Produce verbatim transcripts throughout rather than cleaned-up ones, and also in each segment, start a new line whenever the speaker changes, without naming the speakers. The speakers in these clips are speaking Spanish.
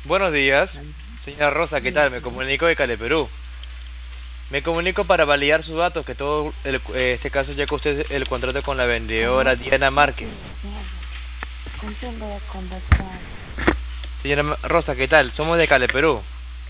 Buenos días, señora Rosa, ¿qué tal? Me comunico de Cali, Perú. Me comunico para validar sus datos, que todo el, eh, este caso ya que usted el contrato con la vendedora Diana Márquez.
¿Con quién voy a conversar?
Señora Ma- Rosa, ¿qué tal? Somos de Cali, Perú.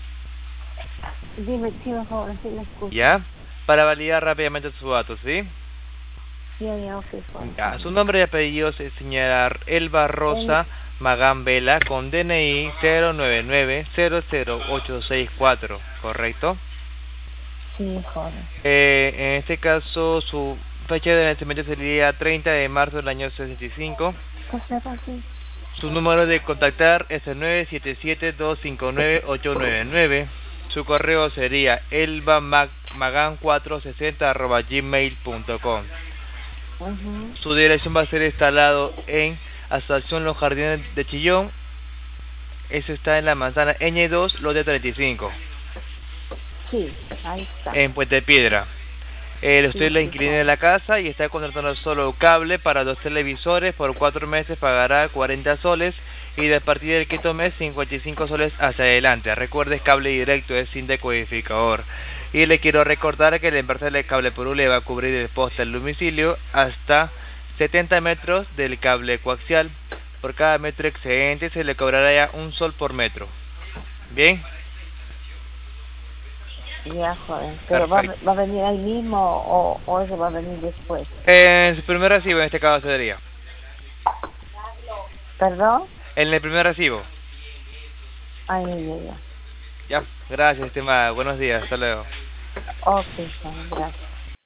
Dime, sí, por favor, sí la escucho.
¿Ya? Para validar rápidamente sus datos, ¿sí?
Ya, ya, ok, por
Ya,
favor.
su nombre y apellidos es señora Elba Rosa Magán Vela con D N I cero nueve nueve cero cero ocho seis cuatro, ¿correcto?
Sí, joven.
Eh, en este caso, su fecha de nacimiento sería treinta de marzo del año sesenta y cinco.
¿Qué se va así?
Su número de contactar es el nueve siete siete dos cinco nueve ocho nueve nueve. Su correo sería elbamagan cuatrocientos sesenta arroba gmail punto com.
Uh-huh.
Su dirección va a ser instalado en Estación Los Jardines de Chillón. Eso está en la manzana Ñ dos, lote treinta y cinco,
Sí, ahí está.
en Puente Piedra. Eh, usted
Sí,
es la
sí,
inquilina de
joven.
la casa y está contratando solo cable para dos televisores. Por cuatro meses pagará cuarenta soles y de partir del quinto mes cincuenta y cinco soles hacia adelante. Recuerde, cable directo, es sin decodificador. Y le quiero recordar que la empresa de Cable Perú le va a cubrir el poste al domicilio hasta setenta metros del cable coaxial. Por cada metro excedente se le cobrará ya un sol por metro. Bien,
Ya, joven. ¿Pero va,
perfecto.
va a venir ahí mismo o, o eso va a venir después?
En su primer recibo, en este caso sería.
¿Perdón?
En el primer recibo.
Ay, ya, ya, ya.
Ya, gracias, estimada. Buenos días, hasta luego.
Ok, joven, gracias.